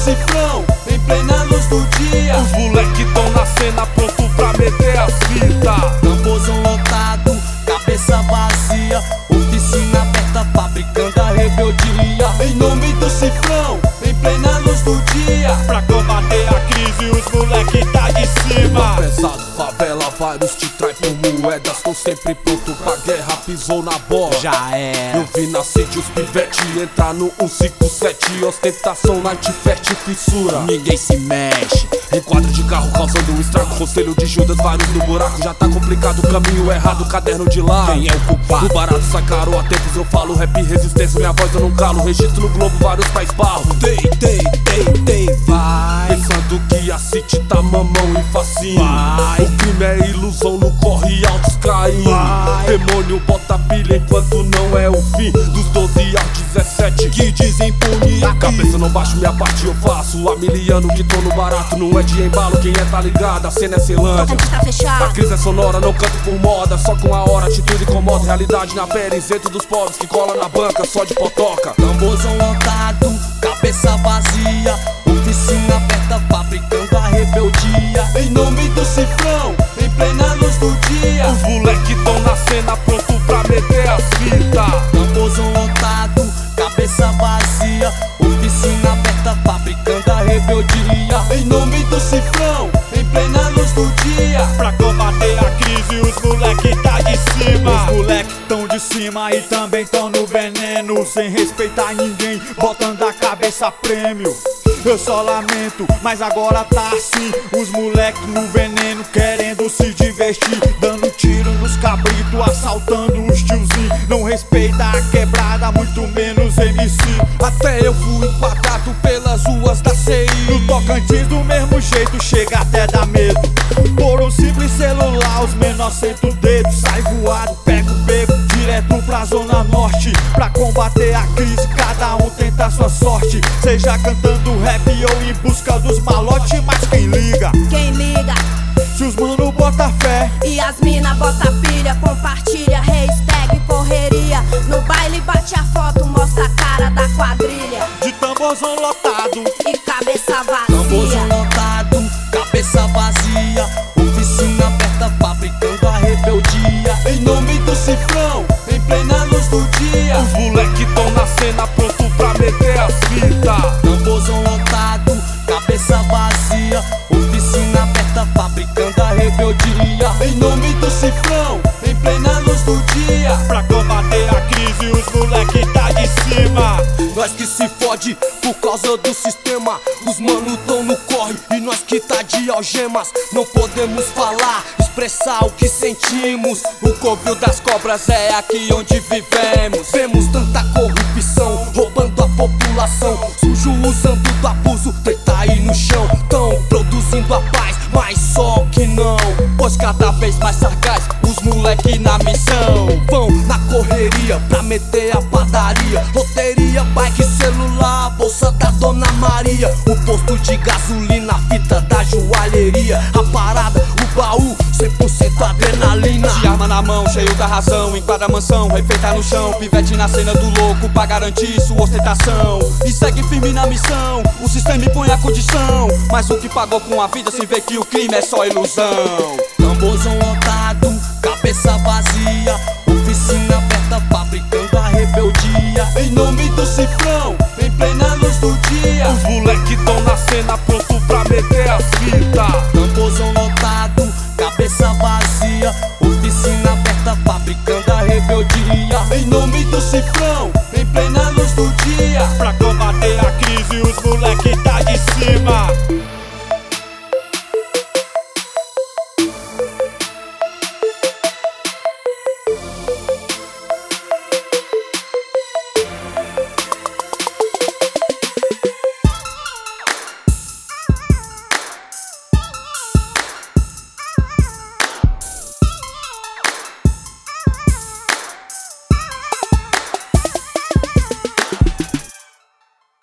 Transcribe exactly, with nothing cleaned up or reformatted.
cifrão, em plena luz do dia. Os moleque tão na cena, pronto pra meter as fitas. Tamborzão lotado, cabeça vazia, oficina aberta, fabricando a rebeldia. Em nome do cifrão, em plena luz do dia. Pra combater a crise, os moleque tá de cima. Pesado, favela, vários te trai por moedas. Tô sempre pronto pra guerra, pisou na bola. Já era. Eu vi nascer de os pivete, entrar no cento e cinquenta e sete. Ostentação, night fest, fissura. Ninguém se mexe. Enquadro de carro causando um estrago. Conselho de Judas, vários no buraco. Já tá complicado, caminho errado, caderno de lá. Quem é o culpado? O barato sai caro, há tempos eu falo. Rap, resistência, minha voz eu não calo. Registro no Globo, vários faz barro. Dei, dei, dei, dei, vai. Pensando que a City tá mamão e facinho. Vai. O crime é ilusão, no corre altos caindo. Vai. Demônio bota pilha enquanto não é o fim. Dos doze aos dezessete Que dizem puni aqui. Cabeça não baixo, minha parte eu faço. Amiliano que tô no barato, não é de embalo. Quem é tá ligado, a cena é Ceilândia. Tá fechado. A crise é sonora, não canto por moda. Só com a hora, atitude incomoda. Realidade na pele, isento dos pobres que cola na banca só de potoca. Tamborzão lotado, cabeça vazia, oficina aberta, fabricando a rebeldia. Em nome do cifrão, em plena luz do dia. Os moleque tão na cena, pronto pra meter as fitas. Tamborzão lotado, cabeça vazia, oficina aberta, fabricando a rebeldia. Em nome do cifrão, em plena luz do dia. Pra combater a crise, os moleque tá de cima. Os moleque tão de cima e também tão no veneno. Sem respeitar ninguém, botando a cabeça a prêmio. Eu só lamento, mas agora tá assim. Os moleque no veneno, querendo se divertir, dando tiro nos cabritos, assaltando os tiozinhos. Não respeita a quebrada, muito menos M C. Até eu fui empatado pelas ruas da C I. No Tocantins do mesmo jeito, chega até dar medo. Por um simples celular, os menores sentam o dedo. Sai voado, pega o beco, direto pra zona norte. Pra combater a crise, cada um tenta a sua sorte. Seja cantando rap ou em busca dos malotes. Mas quem liga? Quem liga? Se os mano bota fé E as mina bota pilha, compartilha, hashtag correria. No baile bate a foto, mostra a cara da quadrilha. de tamborzão lotado. E cabeça Tamborzão vazia. lotado, cabeça vazia, oficina aberta, fabricando a rebeldia. Em nome do cifrão, em plena luz do dia. Os moleque tão na cena, pronto pra meter as fitas. Tamborzão lotado, cabeça vazia, oficina aberta, fabricando a rebeldia. Em nome do cifrão, em plena luz do dia. Pra combater a crise, os moleque tá de cima. Nós que se fode por causa do sistema. Os mano tão no corre e nós que tá de algemas. Não podemos falar, expressar o que sentimos. O covil das cobras é aqui onde vivemos. Vemos tanta corrupção, roubando a população. Sujo usando do abuso, treta aí no chão. Tão produzindo a paz, mas só que não. Pois cada vez mais sagaz, os moleque na missão. Vão na correria pra meter a padaria. Loteria, bike, celular, bolsa da Dona Maria. O posto de gasolina, fita da joalheria. A parada, o baú, cem por cento adrenalina. De arma na mão, cheio da razão. Enquadra a mansão, refeita no chão. Pivete na cena do louco pra garantir sua ostentação. E segue firme na missão, o sistema impõe a condição. Mas o que pagou com a vida sem ver que o crime é só ilusão. Tamborzão lotado, cabeça vazia, oficina aberta, fabricando a rebeldia. Em nome do cifrão, em plena luz do dia. Os moleque tão na cena, pronto pra meter as fitas. Tamborzão lotado, cabeça vazia, oficina aberta, fabricando a rebeldia. Em nome do cifrão,